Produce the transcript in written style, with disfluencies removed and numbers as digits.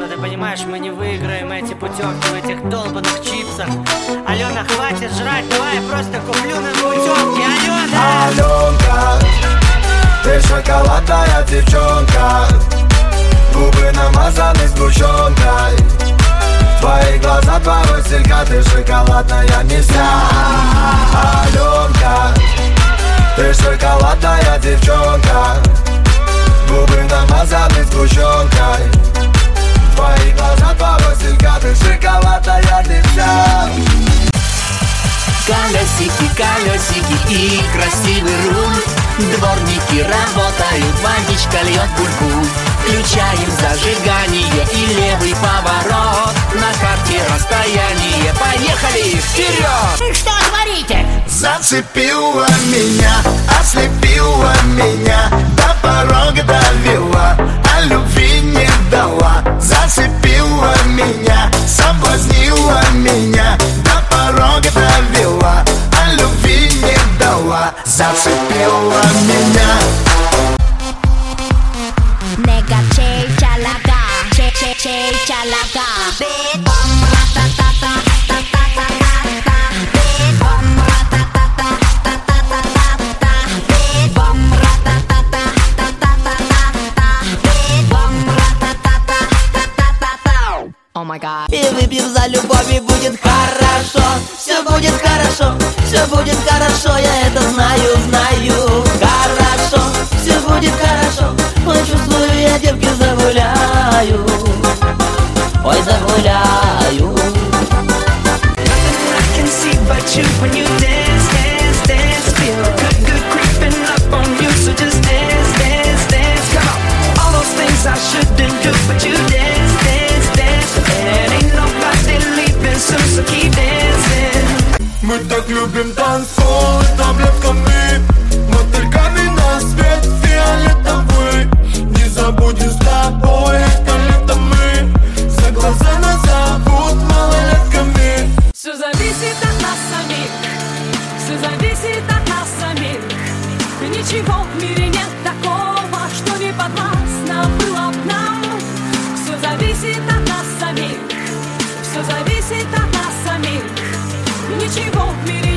Алена, ты понимаешь, мы не выиграем эти путевки в этих долбанных чипсах. Алена, хватит жрать, давай я просто куплю нам путевки. Алена! Аленка, ты шоколадная девчонка, губы намазаны сгущенкой, твои глаза, два василька, ты шоколадная не вся. Аленка, ты шоколадная девчонка, губы намазаны сгущенкой, твои глаза, два василька, ты шоколадная не вся. Колесики, колесики и красивый руль. Дворники работают, водичка льет буль-буль. Включаем зажигание и левый поворот. На карте расстояние, поехали вперед! Что творите? Зацепила меня, ослепила меня, до порога довела, а любви не дала. Зацепила меня, соблазнила меня, до порога довела, а любви не дала. Зацепила меня. 내가 제일 잘 나가 제일 잘 나가 빅범 라따따따따따따따따 빅범 라따따따따따따따 빅범 라따따따따따따따 빅범 라따따따따따따 Oh my god. И выпьем за любовь, и будет хорошо. Все будет хорошо, все будет хорошо. Я это знаю, знаю. Хорошо, все будет хорошо. Ой, чувствую, я девки загуляю. Ой, загуляю. I can see but you when you dance, dance, dance. Feel good creeping up on you. So just dance, dance, dance. Come on. All those things I shouldn't do, but you dance, dance, dance. And ain't nobody leaving soon, so keep dancing. Мы так любим танцполы таблетками, мотыльками на свет фиолетовый. Не забудем с тобой это лето мы, за глаза нас зовут малолетками. Все зависит от нас самих, все зависит от нас самих. Ничего в мире нет такого, что не подвластно было б нам. Все зависит от нас самих, все зависит от нас самих. Ничего в мире